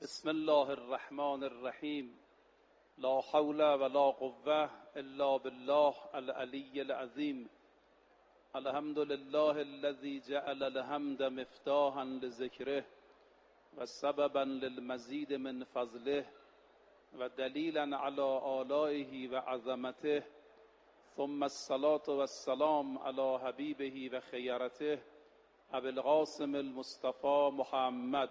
بسم الله الرحمن الرحیم. لا حول ولا قوة الا بالله العلی العظیم. الحمد لله الذي جعل الحمد مفتاحا لذکره و سببا للمزید من فضله و دلیلا علی آلائه و عظمته، ثم الصلاة والسلام علی حبیبه و خیرته ابی القاسم المصطفى محمد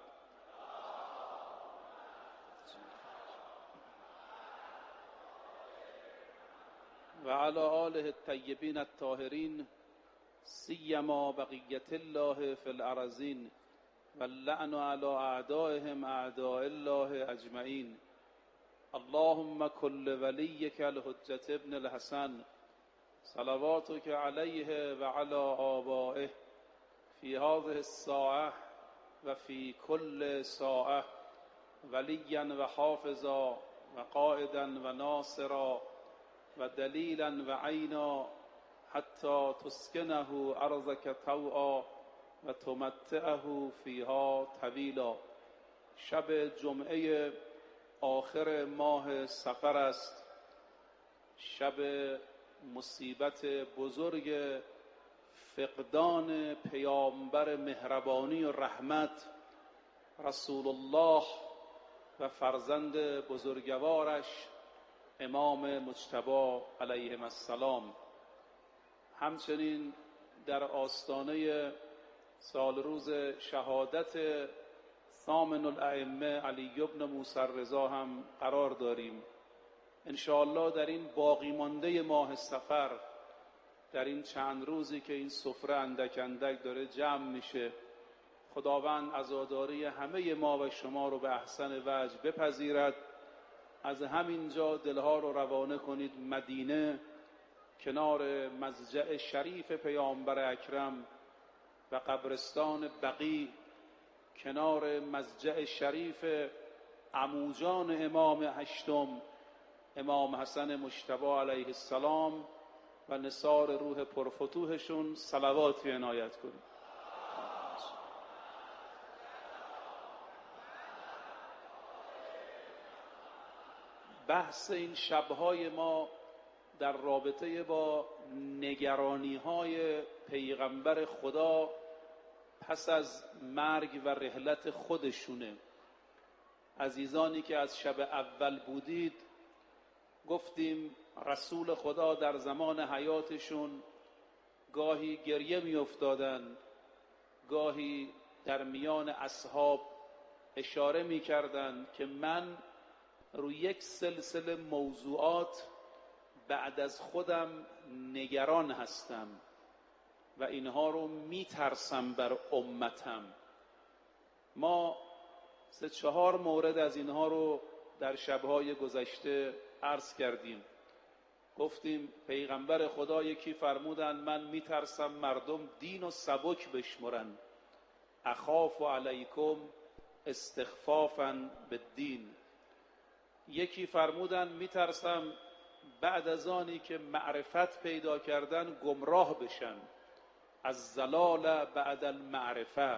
و علی آله الطیبین الطاهرین، سیما بقیة الله فی الارضین و اللعن علی اعدائهم اعداء الله اجمعین. اللهم كل وليك الحجة ابن الحسن صلواتك عليه وعلى آبائه في هذه الساعة وفي كل ساعة وليا وحافظا وقائدا وناصرا ودليلا وعينا حتى تسكنه أرضك طوعا وتمتعه فيها طويلا. شب جمعه آخر ماه صفر است، شب مصیبت بزرگ فقدان پیامبر مهربانی و رحمت رسول الله و فرزند بزرگوارش امام مجتبی علیه السلام. همچنین در آستانه سال روز شهادت ثامن الائمه علی بن موسی الرضا هم قرار داریم. انشاءالله در این باقی مانده ماه صفر، در این چند روزی که این سفره اندک اندک داره جمع میشه، خداوند عزاداری همه ما و شما رو به احسن وجه بپذیرد. از همینجا دلها رو روانه کنید مدینه، کنار مضجع شریف پیامبر اکرم و قبرستان بقیع، کنار مضجع شریف عموجان امام هشتم امام حسن مجتبی علیه السلام و نثار روح پرفتوحشون صلواتی عنایت کنید. بحث این شبهای ما در رابطه با نگرانی‌های پیغمبر خدا پس از مرگ و رحلت خودشونه. عزیزانی که از شب اول بودید گفتیم رسول خدا در زمان حیاتشون گاهی گریه می افتادن، گاهی در میان اصحاب اشاره می کردن که من روی یک سلسله موضوعات بعد از خودم نگران هستم و اینها رو می ترسم بر امتم. ما 3-4 مورد از اینها رو در شبهای گذشته عرض کردیم. گفتیم پیغمبر خدا یکی فرمودن من می ترسم مردم دین و سبک بشمرن، اخاف علیکم استخفافا بالدین. یکی فرمودن می ترسم بعد از آنی که معرفت پیدا کردن گمراه بشن، از زلال بعد المعرفه.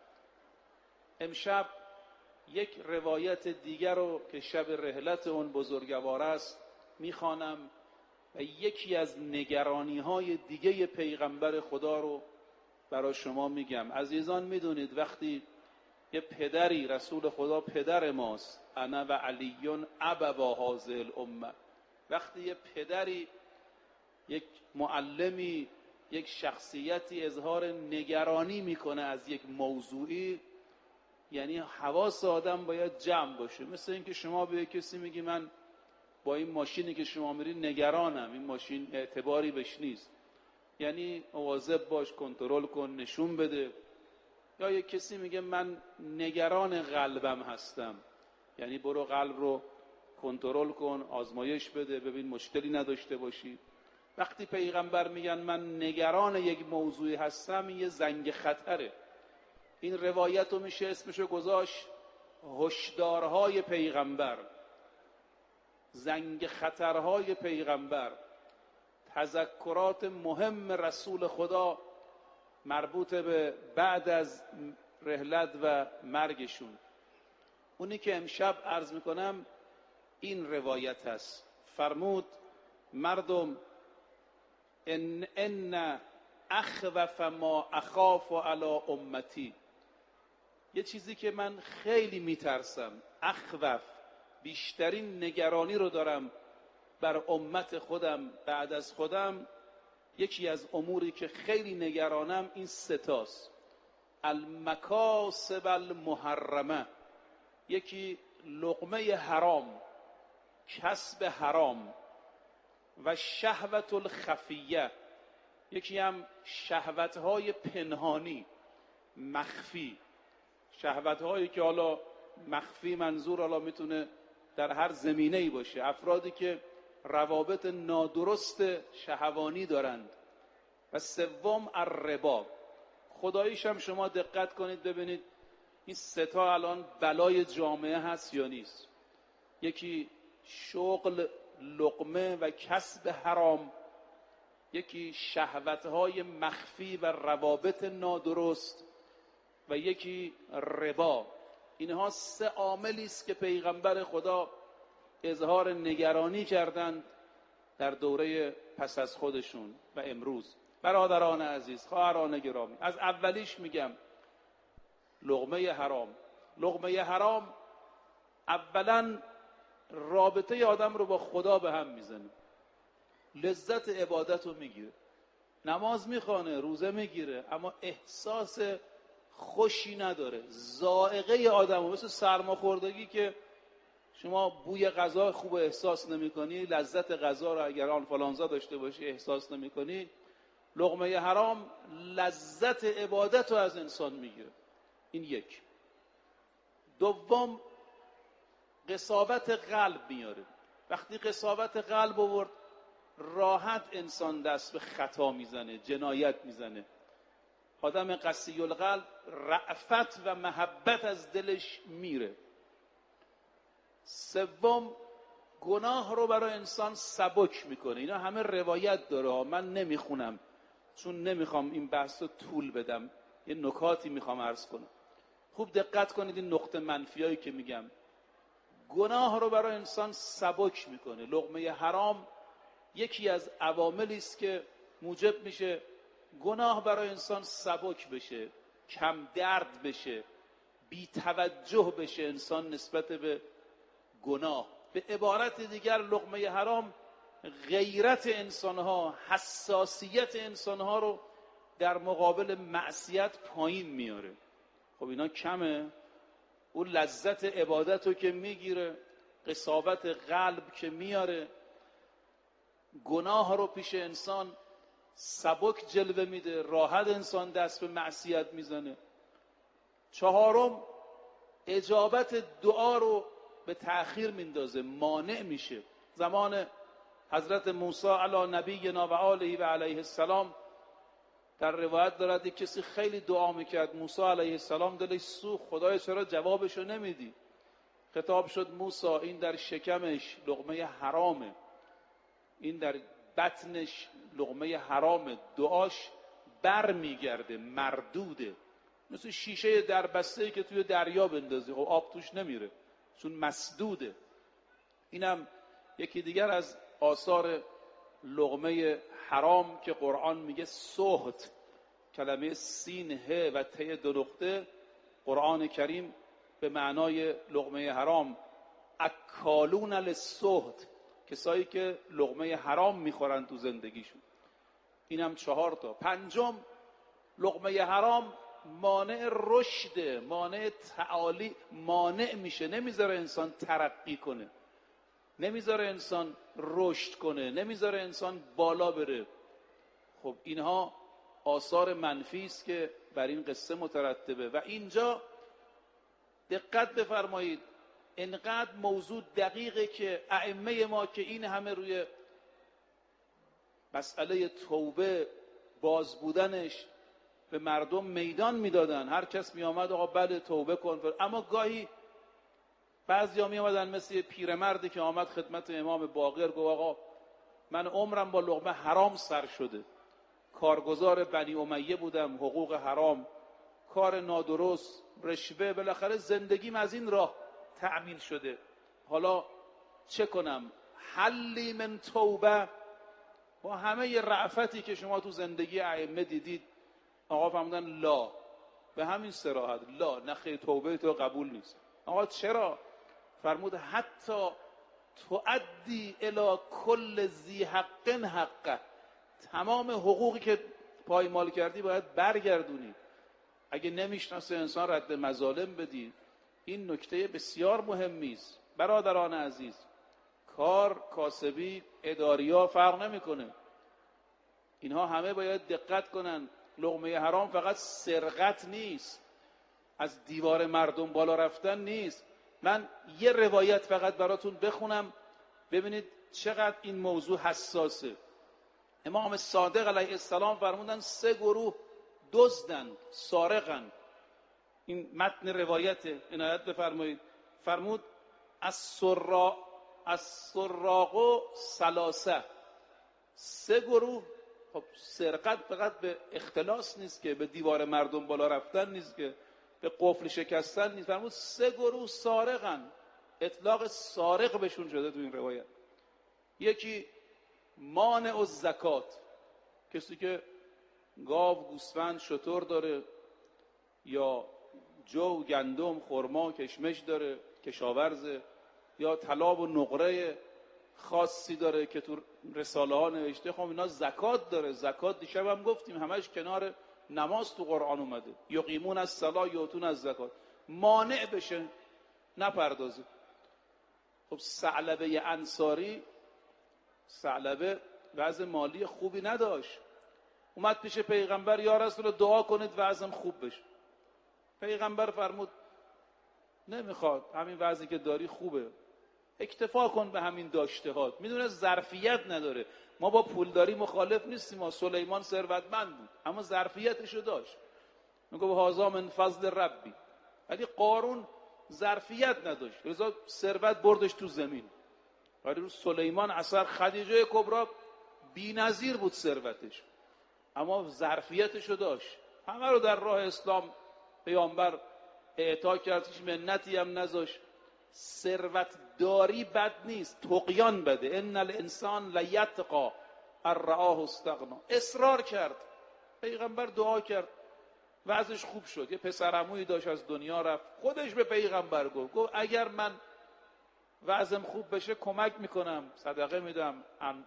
امشب یک روایت دیگر رو که شب رحلت اون بزرگوار است میخوانم و یکی از نگرانی‌های دیگه پیغمبر خدا رو برای شما میگم. عزیزان میدونید وقتی یه پدری، رسول خدا پدر ماست، انا و علیون ابوا هذه الامه، وقتی یه پدری، یک معلمی، یک شخصیتی اظهار نگرانی میکنه از یک موضوعی، یعنی حواس آدم باید جمع باشه. مثل اینکه شما به کسی میگی من با این ماشینی که شما میری نگرانم، این ماشین اعتباری بهش نیست، یعنی مواظب باش، کنترل کن، نشون بده. یا یک کسی میگه من نگران قلبم هستم، یعنی برو قلب رو کنترل کن، آزمایش بده، ببین مشکلی نداشته باشی. وقتی پیغمبر میگن من نگران یک موضوعی هستم، یه زنگ خطره. این روایت رو میشه اسمشو گذاشت هشدارهای پیغمبر، زنگ خطرهای پیغمبر، تذکرات مهم رسول خدا مربوط به بعد از رحلت و مرگشون. اونی که امشب عرض میکنم این روایت است. فرمود مردم ان اخوف ما اخاف علی امتی، یه چیزی که من خیلی میترسم، اخوف، بیشترین نگرانی رو دارم بر امت خودم بعد از خودم، یکی از اموری که خیلی نگرانم این ستاست: المکاسب المحرمه، یکی لقمه حرام، کسب حرام، و شهوت الخفیه، یکی هم شهوت‌های پنهانی مخفی. شهوت‌هایی که حالا مخفی منظور حالا میتونه در هر زمینه‌ای باشه، افرادی که روابط نادرست شهوانی دارند. و سوم الربا. خداییش هم شما دقت کنید ببینید این سه تا الان بلای جامعه هست یا نیست. یکی شغل، لقمه و کسب حرام، یکی شهوت‌های مخفی و روابط نادرست، و یکی ربا. اینها سه عاملی است که پیغمبر خدا اظهار نگرانی کردند در دوره پس از خودشون و امروز. برادران عزیز، خواهران گرامی، از اولیش میگم لقمه حرام. لقمه حرام اولا رابطه آدم رو با خدا به هم میزنه، لذت عبادت رو میگیره، نماز میخوانه، روزه میگیره، اما احساس خوشی نداره. ذائقه آدم مثل سرماخوردگی که شما بوی غذا خوب احساس نمی‌کنی، لذت غذا رو اگر آنفولانزا داشته باشی احساس نمی‌کنی، لقمه حرام لذت عبادت رو از انسان میگیره. این یک. دوم قساوت قلب میاره. وقتی قساوت قلب آورد راحت انسان دست به خطا میزنه، جنایت میزنه. آدم قسی القلب رأفت و محبت از دلش میره. سوم گناه رو برای انسان سبک میکنه. اینا همه روایت داره، من نمیخونم چون نمیخوام این بحث رو طول بدم، یه نکاتی میخوام عرض کنم. خوب دقت کنید این نقطه منفیایی که میگم. گناه رو برای انسان سبک میکنه. لقمه حرام یکی از عواملی است که موجب میشه گناه برای انسان سبک بشه، کم درد بشه، بی توجه بشه انسان نسبت به گناه. به عبارت دیگر لقمه حرام غیرت انسانها، حساسیت انسانها رو در مقابل معصیت پایین میاره. خب اینا کمه؟ اون لذت عبادت رو که میگیره، قساوت قلب که میاره، گناه رو پیش انسان سبک جلوه میده، راحت انسان دست به معصیت میزنه. چهارم اجابت دعا رو به تأخیر میندازه، مانع میشه. زمان حضرت موسی علی نبینا و آله و علیه السلام در روایت دارد یک کسی خیلی دعا میکرد، موسی علیه السلام دلش سوخت، خدای چرا جوابشو نمیدی؟ خطاب شد موسی این در شکمش لقمه حرامه، این در بطنش لقمه حرامه، دعاش بر میگرده، مردوده، مثل شیشه دربسته‌ای که توی دریا بندازی خب آب توش نمیره چون مسدوده. اینم یکی دیگر از آثار لقمه حرام که قرآن میگه سحت، کلمه سین ه و ت دو نقطه، قرآن کریم به معنای لقمه حرام اکالون للسحت، کسایی که لقمه حرام میخورن تو زندگیشون. اینم 4 تا. پنجم لقمه حرام مانع رشد، مانع تعالی، مانع میشه، نمیذاره انسان ترقی کنه، نمیذاره انسان رشد کنه، نمیذاره انسان بالا بره. خب اینها آثار منفی است که بر این قصه مترتبه. و اینجا دقت بفرمایید، انقدر موضوع دقیقه که ائمه ما که این همه روی مسئله توبه باز بودنش به مردم میدان میدادن، هر کس می آمد آقا بله توبه کن، اما گاهی بعضیا می آمدن مثل پیرمردی که آمد خدمت امام باقر گفت آقا من عمرم با لقمه حرام سر شده، کارگزار بنی امیه بودم، حقوق حرام، کار نادرست، رشوه، بالاخره زندگیم از این راه تأمین شده. حالا چه کنم؟ حلی من توبه. با همه رأفتی که شما تو زندگی ائمه دیدید، آقا فرمودن لا، به همین صراحت لا، نه خیر، توبه تو قبول نیست. آقا چرا؟ فرمود حتی تؤدی الی کل ذی حق حقه، تمام حقوقی که پایمال کردی باید برگردونی. اگه نمیشناسه انسان رد مظالم بدی. این نکته بسیار مهمی است برادران عزیز. کار، کاسبی، اداریا فرق نمیکنه. اینها همه باید دقت کنن. لقمه حرام فقط سرقت نیست، از دیوار مردم بالا رفتن نیست. من یه روایت فقط براتون بخونم ببینید چقدر این موضوع حساسه. امام صادق علیه السلام فرمودن 3 گروه دزدن، سارقن. این متن روایت، عنایت بفرمایید. فرمود السراق و ثلاثه، 3 گروه. خب سرقت فقط به اختلاس نیست که، به دیوار مردم بالا رفتن نیست که، به قفل شکستن نیست. فرمود 3 گروه سارقن، اطلاق سارق بهشون شده تو این روایت. یکی مانع الزکات، کسی که گاو، گوسفند، شتر داره یا جو، گندم، خرما، کشمش داره، کشاورزه، یا طلا و نقره خاصی داره که تو رساله ها نوشته. خب اینا زکات داره. زکات دیشب هم گفتیم همش کنار نماز تو قرآن اومده. یقیمون الصلاة یؤتون الزکات. مانع بشه، نپردازه. خب ثعلبه انصاری، ثعلبه وضع مالی خوبی نداشت، اومد پیش پیغمبر، یا رسول الله دعا کنید وضعم خوب بشه. پیغمبر فرمود نمیخواد، همین وضعی که داری خوبه، اکتفا کن به همین داشتهات. میدونه ظرفیت نداره. ما با پولداری مخالف نیستیم. ما سلیمان ثروتمند بود اما ظرفیتشو داشت. میگه هذا من فضل ربی. ولی قارون ظرفیت نداشت، لذا ثروت بردش تو زمین. ولی رو سلیمان اثر خدیجه کبری بی‌نظیر بود ثروتش، اما ظرفیتشو داشت. همه رو در راه اسلام پیامبر اعطا کرد، هیچ منتی هم نذاشت. ثروت داری بد نیست، طغیان بده. ان الانسان لیطغی ان رآه استغنی. اصرار کرد، پیغمبر دعا کرد، وضعش خوب شد. یه پسرعمویی داشت از دنیا رفت، خودش به پیغمبر گفت اگر من وضعم خوب بشه کمک میکنم، صدقه میدم،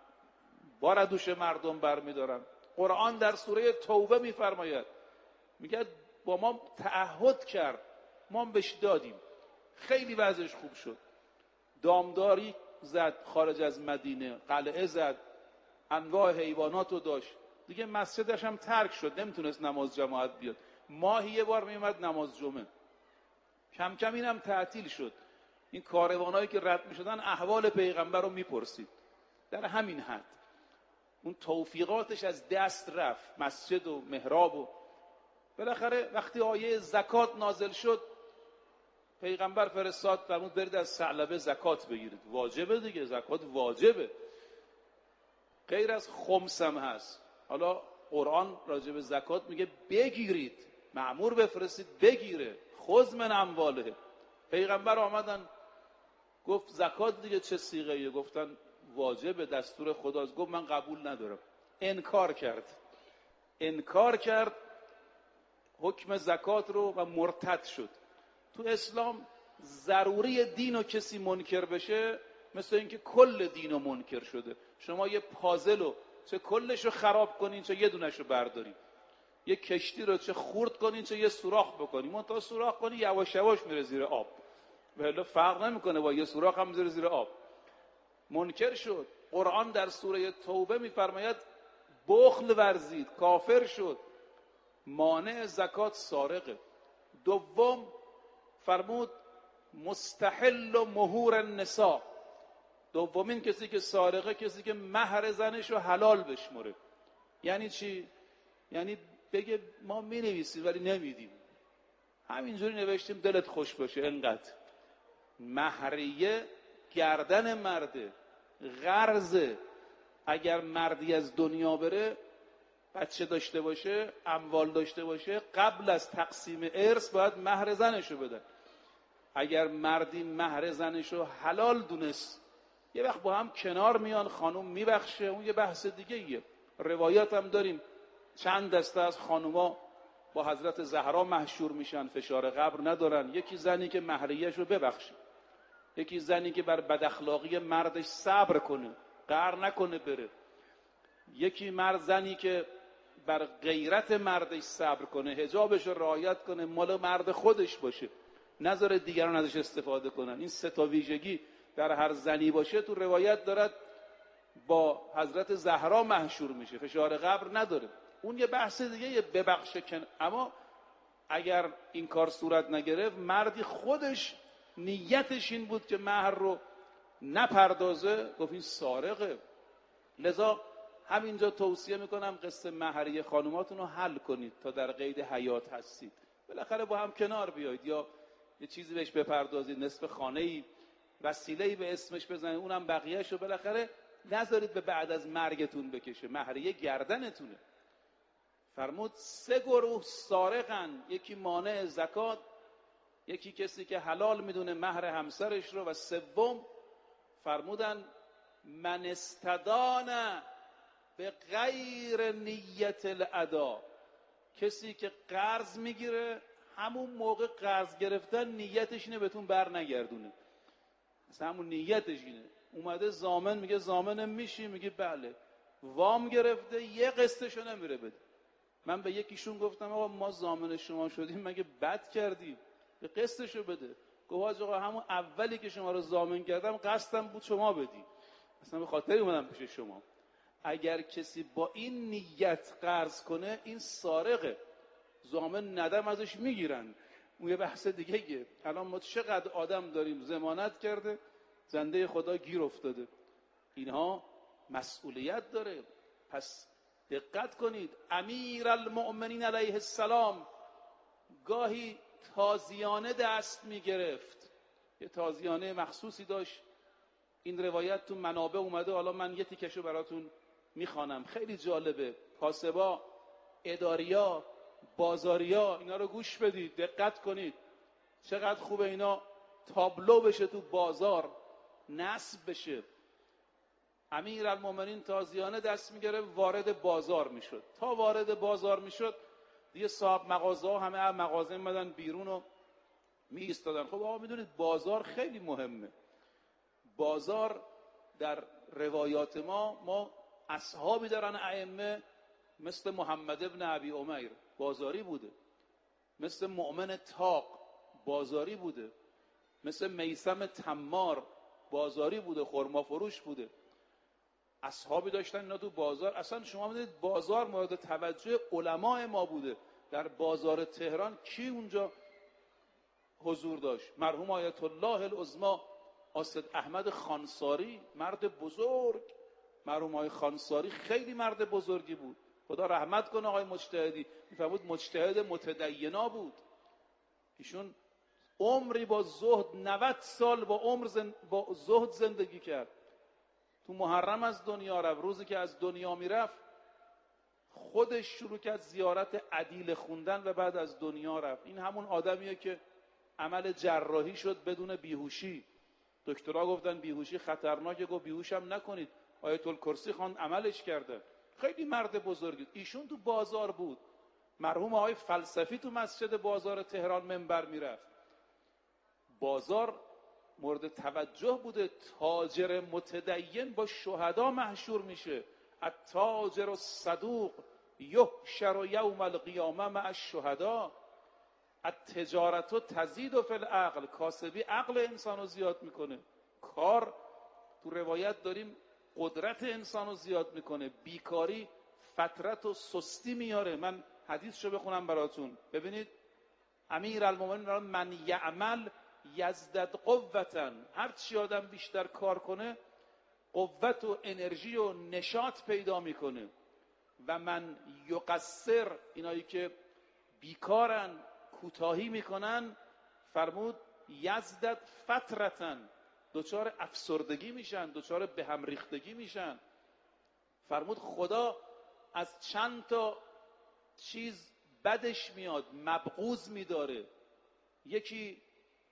بار دوش مردم برمیدارم. قرآن در سوره توبه میفرماید، میگه با ما تعهد کرد، ما هم بهش دادیم. خیلی وضعش خوب شد. دامداری زد خارج از مدینه، قلعه زد، انواع حیواناتو داشت. دیگه مسجدش هم ترک شد، نمیتونست نماز جماعت بیاد. ماهی یه بار میومد نماز جمعه. کم کم اینم تعطیل شد. این کاروانایی که رد میشدن احوال پیغمبر رو میپرسید. در همین حد اون توفیقاتش از دست رفت، مسجد و محراب. و بالاخره وقتی آیه زکات نازل شد، پیغمبر فرستاد، فرمود برید از ثعلبه زکات بگیرید. واجبه دیگه، زکات واجبه، غیر از خمس هم هست. حالا قرآن راجع به زکات میگه بگیرید، مأمور بفرستید بگیره. خذ من امواله. پیغمبر آمدن گفت زکات دیگه چه صیغه‌ایه؟ گفتن واجبه، دستور خداست. گفت من قبول ندارم. انکار کرد حکم زکات رو و مرتد شد. تو اسلام ضروری دین و کسی منکر بشه مثل اینکه کل دین رو منکر شده. شما یه پازل رو چه کلش رو خراب کنین چه یه دونش رو بردارین، یه کشتی رو چه خورد کنین چه یه سوراخ بکنین. منتها سوراخ کنی یواش یواش میره زیر آب، ولی فرق نمیکنه با یه سوراخ هم میره زیر آب. منکر شد. قرآن در سوره توبه میفرماید بخل ورزید، کافر شد. مانع زکات سارقه. دوم فرمود مستحل و مهور النساء. دومین کسی که سارقه، کسی که مهر زنش رو حلال بشمره. یعنی چی؟ یعنی بگه ما می نویسیم ولی نمیدیم، همینجوری نوشتیم دلت خوش باشه انقدر. مهریه گردن مرده، غرضه. اگر مردی از دنیا بره، بچه داشته باشه، اموال داشته باشه، قبل از تقسیم ارث باید مهر زنشو بدن. اگر مردی مهر زنشو حلال دونست، یه وقت با هم کنار میان، خانم میبخشه، اون یه بحث دیگه ایه. روایات هم داریم چند دسته از خانوما با حضرت زهرا محشور میشن، فشار قبر ندارن. یکی زنی که مهریه‌شو ببخشه، یکی زنی که بر بداخلاقی مردش صبر کنه، قهر نکنه بره، یکی مرد زنی که بر غیرت مردش صبر کنه، حجابش رو رعایت کنه، مال مرد خودش باشه، نذاره دیگران ازش استفاده کنن. این سه تا ویژگی در هر زنی باشه، تو روایت دارد با حضرت زهرا محشور میشه، فشار قبر نداره. اون یه بحث دیگه، یه ببخشه کن. اما اگر این کار صورت نگرفت، مردی خودش نیتش این بود که مهر رو نپردازه، گفت این سارقه. لذا همینجا توصیه میکنم قصه مهریه خانوماتون رو حل کنید تا در قید حیات هستید، بالاخره با هم کنار بیایید، یا یه چیزی بهش بپردازید، نصف خانه‌ای، وسیله‌ای به اسمش بزنید، اونم بقیه‌شو بالاخره نذارید به بعد از مرگتون بکشه. مهریه گردنتونه. فرمود 3 گروه سارقن، یکی مانع زکات، یکی کسی که حلال میدونه مهر همسرش رو، و سوم فرمودن من استدان به غیر نیت الادا، کسی که قرض میگیره همون موقع قرض گرفتن نیتش اینه بهتون بر نگردونه، مثلا همون نیتش اینه. اومده ضامن، میگه ضامنم میشی؟ میگه بله. وام گرفته، یه قسطشو نمیره بده. من به یکیشون گفتم آقا ما ضامن شما شدیم، مگه بد کردیم؟ به قسطشو بده. گفت آقا همون اولی که شما رو ضامن کردم قسطم بود شما بدی، اصلا به خاطر اومدم پیش شما. اگر کسی با این نیت قرض کنه، این سارقه، ضامن ندم ازش میگیرن. اون یه بحث دیگه. الان ما چقدر آدم داریم ضمانت کرده، زنده خدا گیر افتاده. اینها مسئولیت داره. پس دقت کنید. امیرالمؤمنین علیه السلام گاهی تازیانه دست میگرفت، یه تازیانه مخصوصی داشت. این روایت تو منابع اومده، حالا من یه تیکشو براتون میخوانم، خیلی جالبه. کاسبا، اداریا، بازاریا، اینا رو گوش بدید، دقت کنید، چقدر خوبه اینا تابلو بشه تو بازار، نصب بشه. امیرالمومنین تازیانه دست میگیره، وارد بازار میشد. تا وارد بازار میشد دیگه صاحب مغازه ها همه از مغازه میمدن بیرون و می ایستادن. خب آقا میدونید بازار خیلی مهمه. بازار در روایات ما اصحابی دارن ائمه، مثل محمد ابن ابی عمیر بازاری بوده، مثل مؤمن طاق بازاری بوده، مثل میثم تمار بازاری بوده، خرما فروش بوده. اصحابی داشتن اینا تو بازار. اصلا شما میدونید بازار مورد توجه علمای ما بوده. در بازار تهران کی اونجا حضور داشت؟ مرحوم آیت الله العظما اسد احمد خانساری، مرد بزرگ. مرحوم آقای خانساری خیلی مرد بزرگی بود، خدا رحمت کنه. آقای مجتهدی میفرمود مجتهد متدینا بود. ایشون عمری با زهد، 90 سال با زهد زندگی کرد. تو محرم از دنیا رفت. روزی که از دنیا میرفت خودش شروع کرد زیارت عدیل خوندن و بعد از دنیا رفت. این همون آدمیه که عمل جراحی شد بدون بیهوشی. دکترها گفتن بیهوشی خطرناکه، گفت بیهوشم نکنید. آیت الکرسی خواند عملش کرده. خیلی مرد بزرگی. ایشون تو بازار بود. مرحوم آقای فلسفی تو مسجد بازار تهران منبر میرفت. بازار مورد توجه بوده. تاجر متدین با شهدا محشور میشه. التاجر الصدوق یحشر یوم القیامه مع الشهدا. التجارت تزید فی العقل. کاسبی عقل انسانو زیاد میکنه. کار تو روایت داریم قدرت انسانو زیاد میکنه. بیکاری فترت و سستی میاره. من حدیثشو بخونم براتون. ببینید امیرالمومنین من یعمل یزدد قوتا. هر چی آدم بیشتر کار کنه قوت و انرژی و نشاط پیدا میکنه. و من یقصر، اینایی که بیکارن، کوتاهی میکنن، فرمود یزدد فترتن، دچار افسردگی میشن، دچار به هم ریختگی میشن. فرمود خدا از چند تا چیز بدش میاد، مبغوض میداره. یکی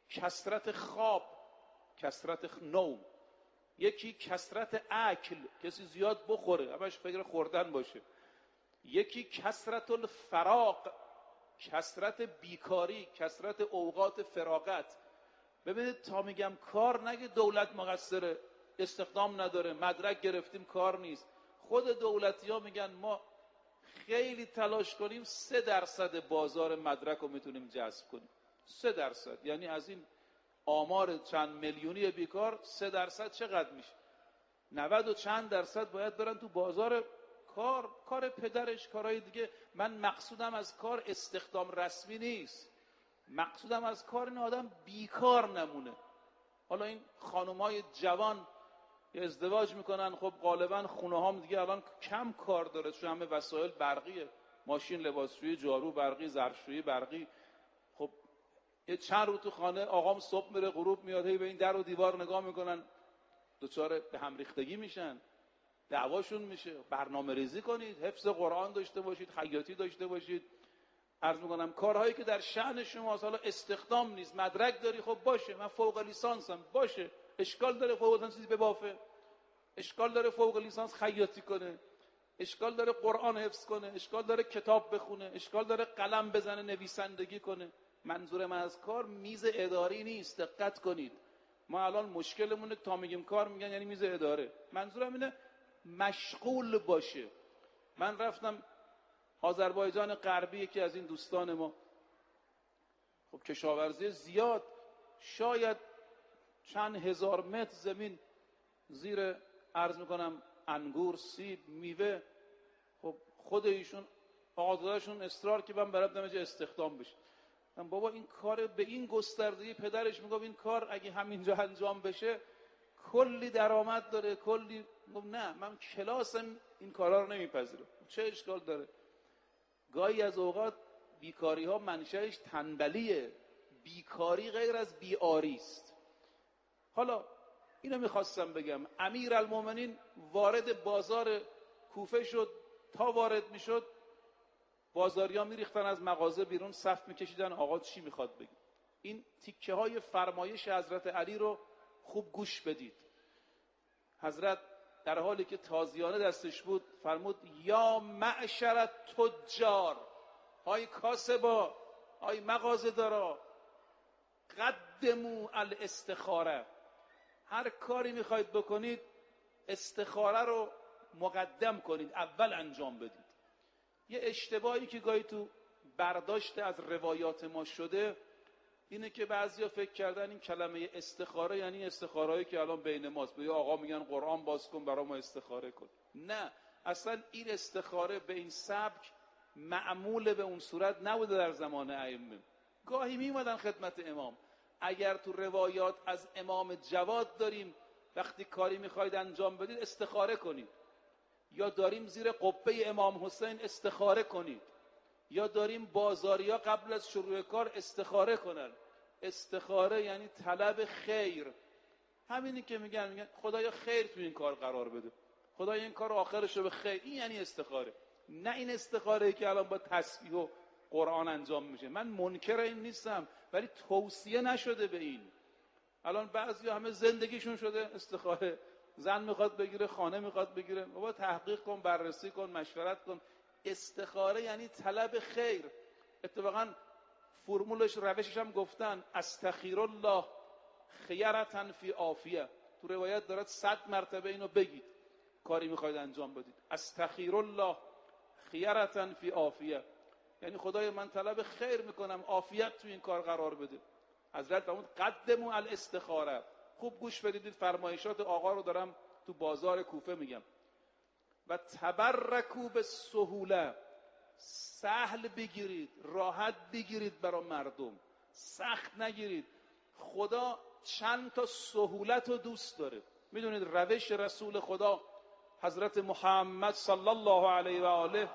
کثرت خواب، کثرت نوم، یکی کثرت اکل، کسی زیاد بخوره همش فکر خوردن باشه، یکی کثرت الفراغ، کثرت بیکاری، کثرت اوقات فراغت. ببینید تا میگم کار، نگه دولت مقصره، استخدام نداره، مدرک گرفتیم کار نیست. خود دولتی ها میگن ما خیلی تلاش کنیم 3% بازار مدرک رو میتونیم جذب کنیم. 3%، یعنی از این آمار چند میلیونی بیکار 3% چقدر میشه؟ 90 و چند درصد باید برن تو بازار کار پدرش، کارهای دیگه. من مقصودم از کار استخدام رسمی نیست، مقصودم از کار این آدم بیکار نمونه. حالا این خانمای جوان ازدواج میکنن، خب غالبا خونه هام دیگه الان کم کار داره چون همه وسایل برقیه، ماشین لباسشویی، جارو برقی، ظرفشویی برقی. خب یه چند رو تو خانه آقام صبح میره غروب میاد، هی به این در و دیوار نگاه میکنن، دوچار به هم ریختگی میشن، دعواشون میشه. برنامه ریزی کنید، حفظ قرآن داشته باشید، خیاطی داشته باشید. عرض میکنم کارهایی که در شأن شماست، حالا استخدام نیست، مدرک داری خب باشه، من فوق لیسانسم باشه، اشکال داره فوق لیسانس چیزی ببافه؟ اشکال داره فوق لیسانس خیاطی کنه؟ اشکال داره قرآن حفظ کنه؟ اشکال داره کتاب بخونه؟ اشکال داره قلم بزنه، نویسندگی کنه؟ منظور من از کار میز اداری نیست، دقت کنید. ما الان مشکلمونه تا میگیم کار میگن یعنی میز اداره. منظورم اینه مشغول باشه. من رفتم آذربایجان غربی، یکی از این دوستان ما، خب کشاورزی زیاد، شاید چند هزار متر زمین زیر عرض میکنم انگور، سیب، میوه. خب خود ایشون آقازادهشون اصرار که من برم دمجه استخدام بشه. من بابا این کار به این گستردگی، پدرش میگفت این کار اگه همینجا انجام بشه کلی درآمد داره، کلی. نه من کلاسم این کارا رو نمیپذیرم. چه اشکال داره؟ گاهی از اوقات بیکاری ها منشأش تنبلیه. بیکاری غیر از بیاری است. حالا اینو میخواستم بگم، امیرالمومنین وارد بازار کوفه شد، تا وارد میشد بازاریا میریختن از مغازه بیرون، صف میکشیدن آقا چی میخواد بگه. این تیکه های فرمایش حضرت علی رو خوب گوش بدید. حضرت در حالی که تازیانه دستش بود فرمود یا معشر تجار، های کاسبا، های مغازه دارا، قدموا الاستخاره، هر کاری میخواید بکنید استخاره رو مقدم کنید، اول انجام بدید. یه اشتباهی که گاهی تو برداشت از روایات ما شده اینه که بعضیا فکر کردن این کلمه استخاره یعنی استخارهایی که الان بین ماست، به آقا میگن قرآن باز کن برای ما استخاره کن. نه، اصلا این استخاره به این سبک معمول به اون صورت نبوده در زمان ائمه. گاهی میومدن خدمت امام. اگر تو روایات از امام جواد داریم وقتی کاری میخواید انجام بدید استخاره کنید، یا داریم زیر قبه امام حسین استخاره کنید، یا داریم بازاریا قبل از شروع کار استخاره کنن. استخاره یعنی طلب خیر. همینی که میگن خدایا خیر تو این کار قرار بده، خدایا این کار آخرش رو به خیر. این یعنی استخاره، نه این استخاره که الان با تسبیح و قرآن انجام میشه. من منکر این نیستم، ولی توصیه نشده به این. الان بعضیا همه زندگیشون شده استخاره. زن میخواد بگیره، خانه میخواد بگیره، بابا تحقیق کن، بررسی کن، مشورت کن. استخاره یعنی طلب خیر. اتفاقا فرمولش، روشش هم گفتن استخیر الله خیرة فی عافیه. تو روایت دارد 100 مرتبه اینو بگید کاری میخواید انجام بدید. استخیر الله خیرة فی عافیه، یعنی خدای من طلب خیر میکنم، عافیت تو این کار قرار بده. حضرت فرمود قدموا الاستخاره. خوب گوش بدید، فرمایشات آقا رو دارم تو بازار کوفه میگم. و تبرکوا بالسهوله، سهل بگیرید، راحت بگیرید برای مردم، سخت نگیرید. خدا چند تا سهولت رو دوست داره. میدونید روش رسول خدا حضرت محمد صلی الله علیه و آله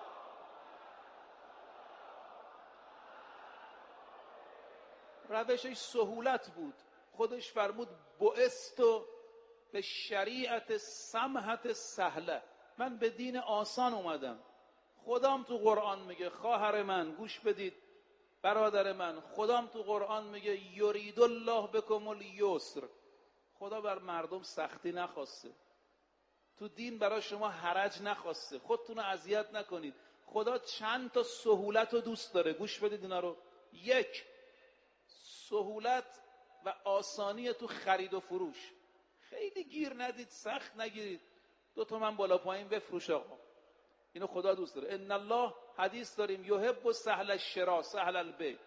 روشش سهولت بود. خودش فرمود بعثت به شریعت سمحت سهله، من به دین آسان اومدم. خدام تو قرآن میگه خواهر من گوش بدید، برادر من، خدام تو قرآن میگه یرید الله بکم الیسر، خدا بر مردم سختی نخواسته، تو دین برای شما حرج نخواسته، خودتون رو اذیت نکنید. خدا چند تا سهولت رو دوست داره، گوش بدید اینا رو. یک، سهولت و آسانی تو خرید و فروش. خیلی گیر ندید، سخت نگیرید، 2 تومن بالا پایین بفروش آقا. اینو خدا دوست داره. ان الله، حدیث داریم، یحب سهل الشرا سهل البیع.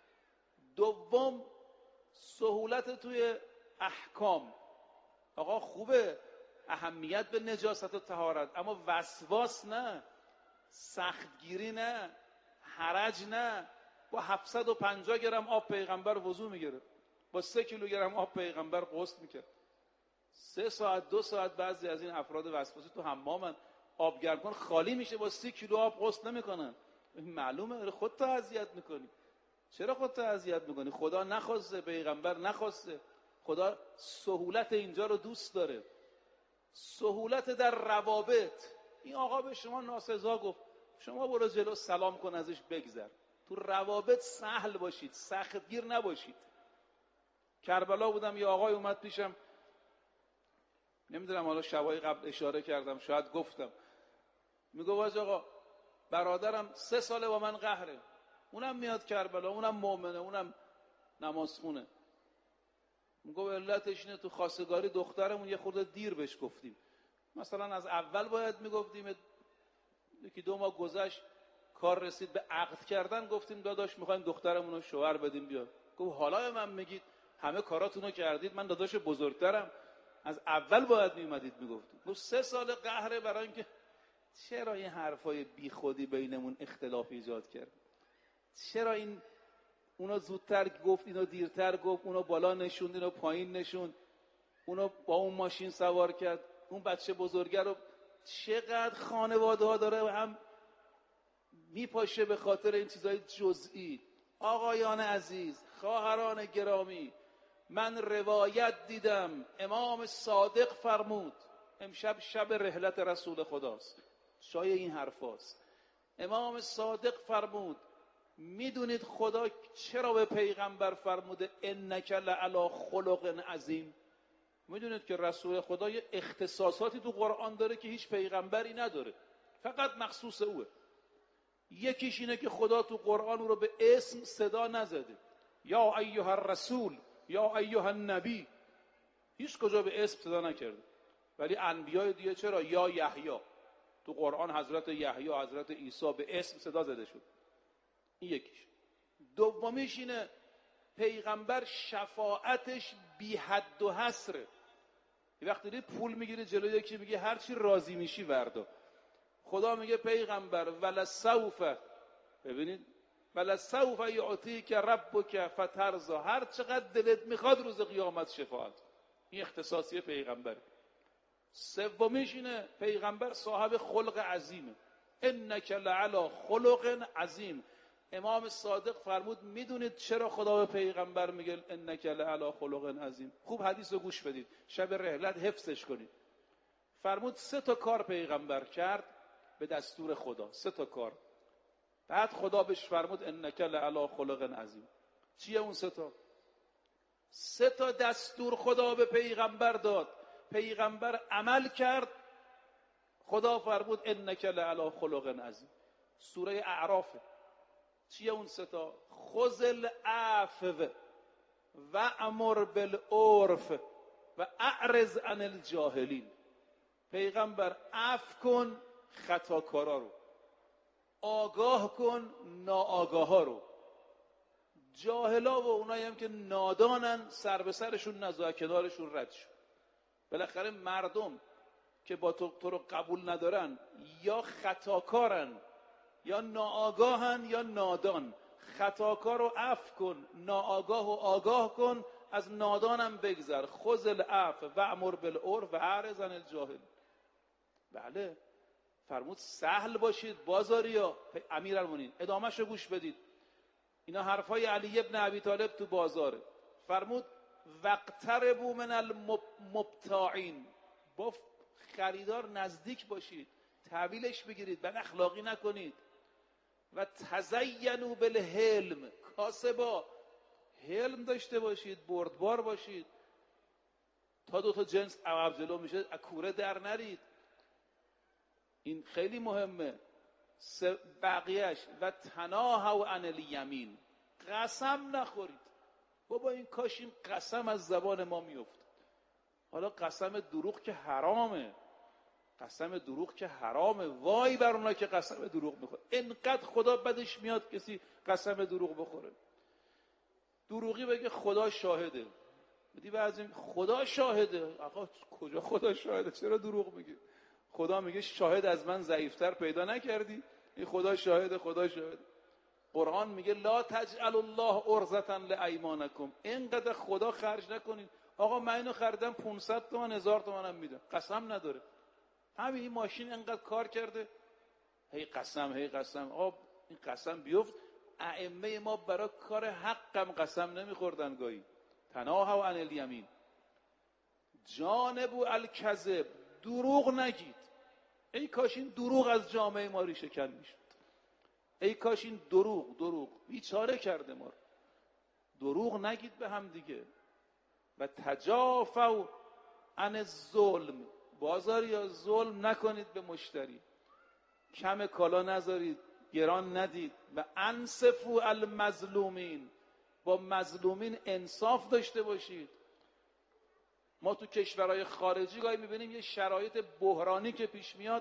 دوم، سهولت توی احکام. آقا خوبه اهمیت به نجاست و طهارت، اما وسواس نه، سختگیری نه، حرج نه. با 750 گرم آب پیغمبر وضو میگیره، با 3 کیلوگرم آب پیغمبر غسل میکرد. 3 ساعت 2 ساعت بعضی از این افراد وسواسی تو حمامن، آب گرم کن خالی میشه، با 30 کیلو آب غسل نمیکنن. معلومه خودت اذیت میکنی. چرا خودت اذیت میکنی؟ خدا نخواسته، پیغمبر نخواسته. خدا سهولت اینجا رو دوست داره. سهولت در روابط. این آقا به شما ناسزا گفت، شما برو جلو سلام کن ازش بگذر. تو روابط سهل باشید، سختگیر نباشید. کربلا بودم، یه آقای اومد پیشم، نمیدونم حالا شبای قبل اشاره کردم شاید گفتم، میگه واج آقا برادرم 3 ساله با من قهره، اونم میاد کربلا، اونم مؤمنه، اونم نمازخونه. میگه علتش اینه تو خواستگاری دخترمون یه خورده دیر بهش گفتیم، مثلا از اول باید میگفتیم، 1-2 ماه گذشت کار رسید به عقد کردن، گفتیم داداش میخوایم دخترمون رو شوهر بدیم بیا. گفت حالا به من میگید همه کاراتونو کردید، من داداش بزرگترم، از اول باید میومدید میگفتید. گفت 3 سال قهره برای اینکه چرا این حرفای بی خودی بینمون اختلاف ایجاد کرد؟ چرا این اونو زودتر گفت، اینو دیرتر گفت، اونو بالا نشوند، اینو پایین نشوند، اونو با اون ماشین سوار کرد، اون بچه بزرگه رو. چقدر خانواده ها داره هم میپاشه به خاطر این چیزای جزئی. آقایان عزیز، خواهران گرامی، من روایت دیدم امام صادق فرمود، امشب شب رحلت رسول خداست، شایع این حرفاست. امام صادق فرمود میدونید خدا چرا به پیغمبر فرموده انک لعلی خلق عظیم؟ میدونید که رسول خدا یه اختصاصاتی تو قرآن داره که هیچ پیغمبری نداره، فقط مخصوص اوه. یکیش اینه که خدا تو قرآن او رو به اسم صدا نزده، یا ایها الرسول، یا ایها النبی، هیچ کجا به اسم صدا نکرده. ولی انبیای دیگه چرا؟ یا یحیی، تو قرآن حضرت یحیی، حضرت عیسی به اسم صدا زده شد. این یکیش. دومیش اینه پیغمبر شفاعتش بی حد و حصره. یه وقتی داری پول میگیری جلوی یکی میگه هر چی راضی میشی وردا. خدا میگه پیغمبر ولسوف، ببینید ولسوف یعطیک ربک فترضی، هر چقدر دلت میخواد روز قیامت شفاعت. این اختصاصی پیغمبر. سومیش اینه پیغمبر صاحب خلق عظیمه، انک لعلی خلق عظیم. امام صادق فرمود میدونید چرا خدا به پیغمبر میگه انک لعلی خلق عظیم؟ خوب حدیث رو گوش بدید، شب رحلت حفظش کنید. فرمود 3 تا کار پیغمبر کرد به دستور خدا، 3 تا کار. بعد خدا بهش فرمود انک لعلی خلق عظیم. چیه اون 3 تا؟ 3 تا دستور خدا به پیغمبر داد، پیغمبر عمل کرد، خدا فرمود انک لعلی خلق عظیم. سوره اعراف. چیه اون 3 تا؟ خذ العفو و امر بالعرف و اعرض عن الجاهلین. پیغمبر عفو کن خطاکارا رو، آگاه کن ناآگاها رو، جاهلا و اونایی هم که نادانن سر به سرشون نذار، کنارشون رد شو. بالاخره مردم که با تو رو قبول ندارن یا خطاکارن یا ناآگاهن یا نادان. خطاکار رو عفو کن، ناآگاه و آگاه کن، از نادانم بگذر. خذ العفو و امر بالعرف و اعرض عن الجاهل. بله فرمود سهل باشید بازاریا. امیرالمومنین ادامهش رو گوش بدید، اینا حرفای علی ابن ابی طالب تو بازاره. فرمود وقتربوا من المبتاعین، با خریدار نزدیک باشید، تحویلش بگیرید، بد اخلاقی نکنید. و تزینوا بالحلم، کاسبا، حلم داشته باشید، بردبار باشید، تا 2 تا جنس عقب جلو میشه از کوره در نرید. این خیلی مهمه. بقیهش و تناهوا عن الیمین، قسم نخورید. بابا این کاش این قسم از زبان ما میفته. حالا قسم دروغ که حرامه، قسم دروغ که حرامه، وای بر اونا که قسم دروغ میخوره. اینقدر خدا بدش میاد کسی قسم دروغ بخوره. دروغی بگه خدا شاهده، بدی بعضی خدا شاهده. آقا کجا خدا شاهده؟ چرا دروغ میگی؟ خدا میگه شاهد از من ضعیفتر پیدا نکردی؟ این خدا شاهده، خدا شاهده. قرآن میگه لا تجعل الله عرضة لایمانکم، اینقدر خدا خرج نکنید. آقا من اینو خریدم 500 تومن، 1000 تومنم میدم، قسم نداره. همین این ماشین اینقدر کار کرده، هی قسم هی قسم. آقا این قسم بیفت. ائمه ما برای کار حقم قسم نمیخوردن گاهی. تناهوا عن الیمین. جانبوا الکذب، دروغ نگید. ای کاش این دروغ از جامعه ما ریشه کن میشد. ای کاش این دروغ بیچاره کرده ما رو. دروغ نگید به هم دیگه. و تجافوا عن الظلم، بازار یا ظلم نکنید به مشتری، کم کالا نذارید، گران ندید. و انصفوا المظلومین، با مظلومین انصاف داشته باشید. ما تو کشورهای خارجی گاهی میبینیم یه شرایط بحرانی که پیش میاد.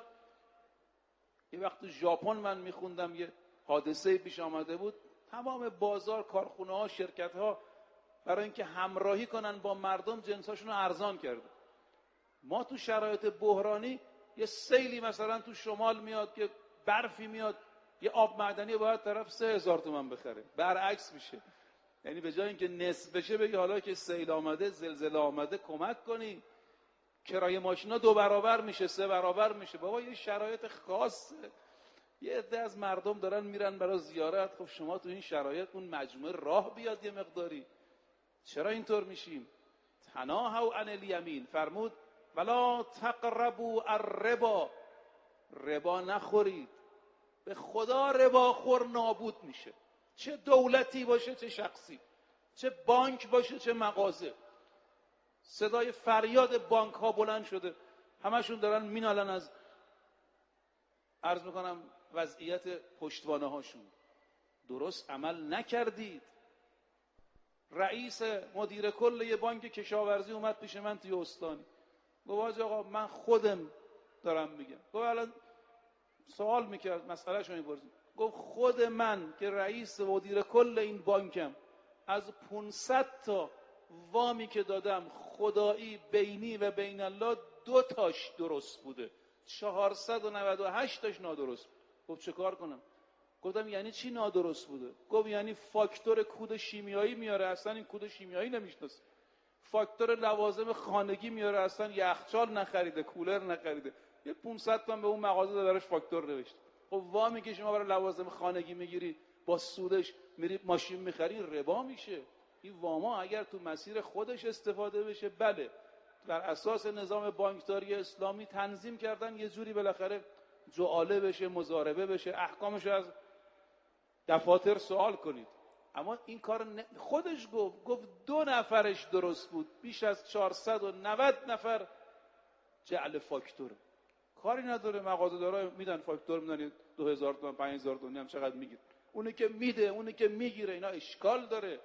یه وقت تو ژاپن من میخوندم یه حادثه پیش آمده بود، تمام بازار، کارخونه ها، شرکت ها برای اینکه همراهی کنن با مردم جنساشون رو ارزان کرده. ما تو شرایط بحرانی یه سیلی مثلا تو شمال میاد که برفی میاد، یه آب معدنی باید طرف 3000 تومان بخره، برعکس میشه. یعنی به جای اینکه نصف بشه بگی حالا که سیل آمده، زلزله آمده، کمک کنی، کرایه ماشینا 2 برابر میشه، 3 برابر میشه. بابا یه شرایط خاصه، یه عده از مردم دارن میرن برای زیارت. خب شما تو این شرایط اون مجموعه راه بیاد یه مقداری، چرا اینطور میشیم؟ تناهوا عن الیمین، فرمود ولا تقربوا الربا، ربا نخورید. به خدا ربا خور نابود میشه، چه دولتی باشه چه شخصی، چه بانک باشه چه مغازه. صدای فریاد بانک ها بلند شده، همشون دارن مینالن از عرض میکنم وضعیت پشتوانه هاشون. درست عمل نکردید. رئیس مدیر کل یه بانک کشاورزی اومد پیش من توی استانی، گفت آقا من خودم دارم میگم. گفت الان سوال میکرد، مسئله شو میپرسید. گفت خود من که رئیس مدیر کل این بانکم، از 500 تا وامی که دادم خدایی بینی و بین الله 2 تاش درست بوده، 498 تاش نادرست بود. گفت چه کار کنم؟ گفتم یعنی چی نادرست بوده؟ گفت یعنی فاکتور کود شیمیایی میاره، اصلا این کود شیمیایی نمیشناسه. فاکتور لوازم خانگی میاره، اصلا یخچال نخریده، کولر نخریده، یه 500 تومن به اون مغازه دادارش فاکتور نوشته. خب وامی که شما برای لوازم خانگی میگیری با سودش میری ماشین میخری، ربا میشه. این واما اگر تو مسیر خودش استفاده بشه، بله، بر اساس نظام بانکداری اسلامی تنظیم کردن یه جوری بالاخره جعاله بشه، مضاربه بشه، احکامش از دفاتر سوال کنید. اما این کار خودش گفت 2 نفرش درست بود، بیش از 490 نفر جعل فاکتور. کاری نداره، مغازه دارا میدن فاکتور، میدن 2000 تومان 5000 تومان هم چقدر میگید. اونی که میده، اونی که میگیره، اینا اشکال داره.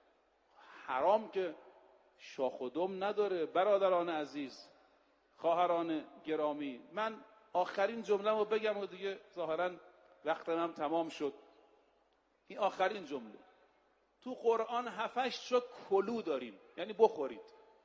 حرام که شاخ و دم نداره. برادران عزیز، خواهران گرامی، من آخرین جمله رو بگم و دیگه ظاهرا وقتم هم تمام شد. این آخرین جمله. تو قرآن 7-8 تا کلو داریم، یعنی بخورید.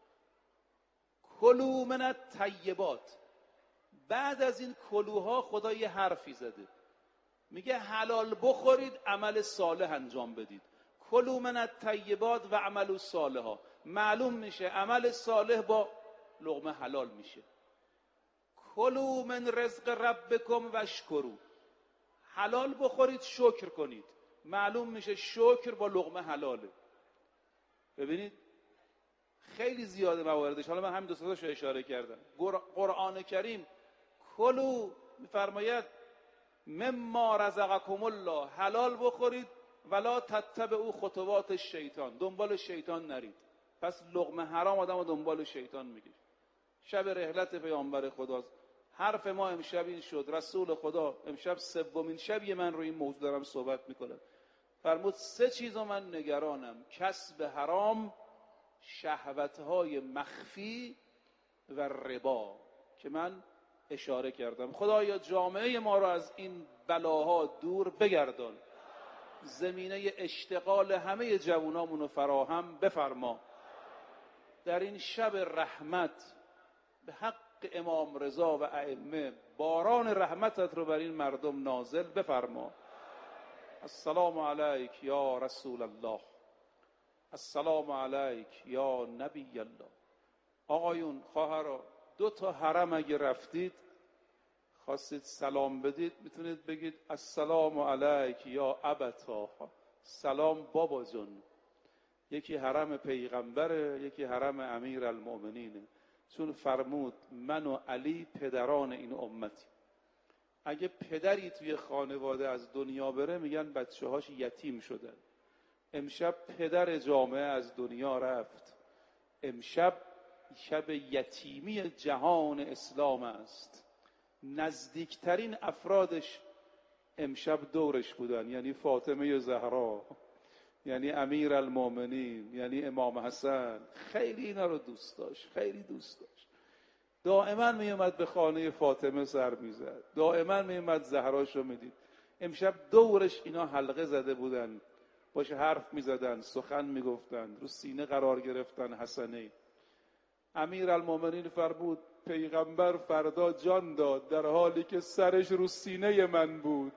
کلو من الطیبات. بعد از این کلوها خدا یه حرفی زده، میگه حلال بخورید، عمل صالح انجام بدید. کلو من الطیبات و عملوا صالحا. معلوم میشه عمل صالح با لقمه حلال میشه. کلو من رزق ربکم واشکروا. حلال بخورید، شکر کنید. معلوم میشه شکر با لقمه حلاله. ببینید خیلی زیاده مواردش، حالا من همین 2 تاشو اشاره کردم. قرآن کریم کلو میفرماید مما رزقکم الله، حلال بخورید، ولا تتبعوا خطوات الشیطان، دنبال شیطان نرید. پس لقمه حرام آدمو دنبال شیطان میگیره. شب رحلت پیامبر خداست. حرف ما امشب این شد، رسول خدا امشب سومین شبیه من روی این موضوع دارم صحبت میکنم، فرمود 3 چیزو من نگرانم: کسب حرام، شهوتهای مخفی و ربا، که من اشاره کردم. خدایا جامعه ما رو از این بلاها دور بگردان، زمینه اشتغال همه جوانامون رو فراهم بفرما. در این شب رحمت به حق امام رضا و ائمه باران رحمتت رو بر این مردم نازل بفرما. السلام علیک یا رسول الله، السلام علیک یا نبی الله. آقایون، خواهرها، 2 تا حرم اگه رفتید خواستید سلام بدید، میتونید بگید السلام علیک یا ابتا، سلام بابا جان. یکی حرم پیغمبره، یکی حرم امیر المؤمنینه، چون فرمود من و علی پدران این امتی. اگه پدری توی خانواده از دنیا بره میگن بچه‌هاش یتیم شدن. امشب پدر جامعه از دنیا رفت. امشب شب یتیمی جهان اسلام است. نزدیکترین افرادش امشب دورش بودن، یعنی فاطمه زهرا، یعنی امیر المؤمنین، یعنی امام حسن. خیلی اینا رو دوست داشت، خیلی دوست داشت. دائما می اومد به خانه فاطمه سر میزد، دائما می اومد زهراشو میدید. امشب دورش اینا حلقه زده بودن، باش حرف میزدن، سخن میگفتن، رو سینه قرار گرفتن حسنه. امیر المؤمنین فرمود پیغمبر فردا جان داد در حالی که سرش رو سینه من بود.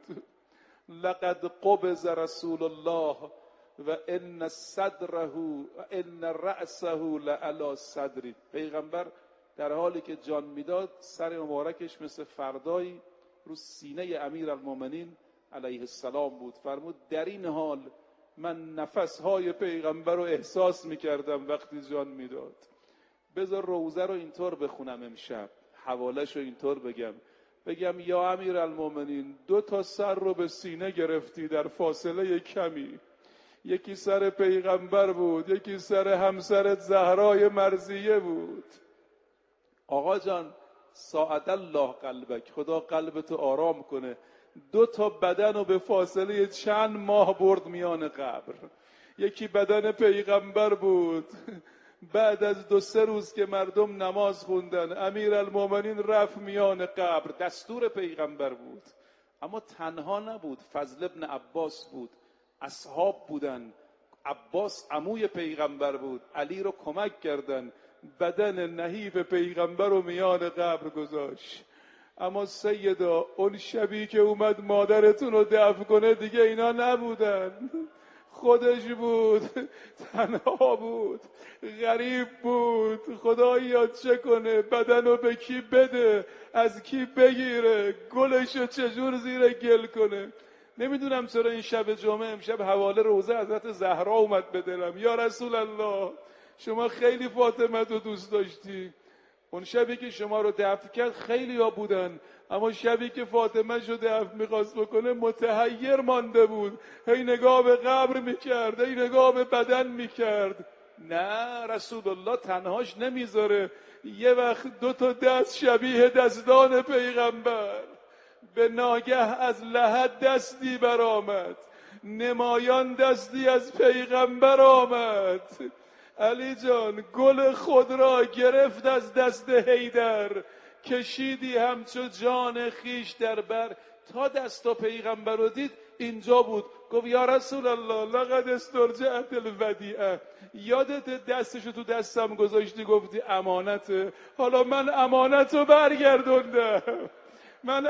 لقد قبض رسول الله و ان صدره و ان رأسه لعلی صدری. پیغمبر در حالی که جان میداد سر مبارکش مثل فردایی رو سینه امیر المؤمنین علیه السلام بود. فرمود در این حال من نفسهای پیغمبر رو احساس میکردم وقتی جان میداد. بذار روزه رو اینطور بخونم امشب، حوالش رو اینطور بگم یا امیر المؤمنین 2 تا سر رو به سینه گرفتی در فاصله کمی. یکی سر پیغمبر بود، یکی سر همسرت زهرای مرضیه بود. آقا جان ساعد الله قلبک، خدا قلبتو آرام کنه. 2 تا بدن رو به فاصله چند ماه برد میان قبر. یکی بدن پیغمبر بود، بعد از 2-3 روز که مردم نماز خوندن امیر المؤمنین رفت میان قبر. دستور پیغمبر بود، اما تنها نبود. فضل ابن عباس بود، اصحاب بودن. عباس عموی پیغمبر بود، علی رو کمک کردن، بدن نحیف پیغمبر رو میان قبر گذاشت. اما سیدا اون شبی که اومد مادرتون رو دفن کنه دیگه اینا نبودن، خودش بود، تنها بود، غریب بود. خدایا چه کنه؟ بدن رو به کی بده؟ از کی بگیره؟ گلش رو چجور زیر گل کنه؟ نمیدونم چرا این شب جمعه امشب حواله روزه حضرت زهرا اومد به دلم. یا رسول الله شما خیلی فاطمه رو دوست داشتی. اون شبی که شما رو دفن کرد خیلی ها بودن، اما شبی که فاطمه شو دفن میخواست بکنه متحیر مانده بود، هی نگاه به قبر میکرد، هی نگاه به بدن میکرد. نه، رسول الله تنهاش نمیذاره. یه وقت 2 تا دست شبیه دستان پیغمبر. به ناگه از لحد دستی برآمد، نمایان دستی از پیغمبر آمد. علی جان گل خود را گرفت از دست حیدر، کشیدی همچو جان خیش در بر. تا دست پیغمبر رو دید اینجا بود. گفت یا رسول الله لقد استرجعت الودیعه. یادت دستشو تو دستم گذاشتی گفتی امانته؟ حالا من امانت رو برگردوندم. من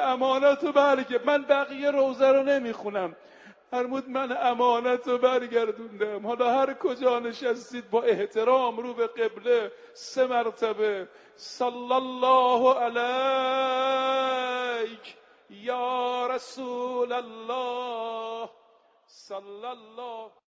بقیه روزه رو نمیخونم. فرمود من امانت رو برگردوندم. حالا هر کجا نشستید با احترام رو به قبله 3 مرتبه صلی الله علیک یا رسول الله، صلی الله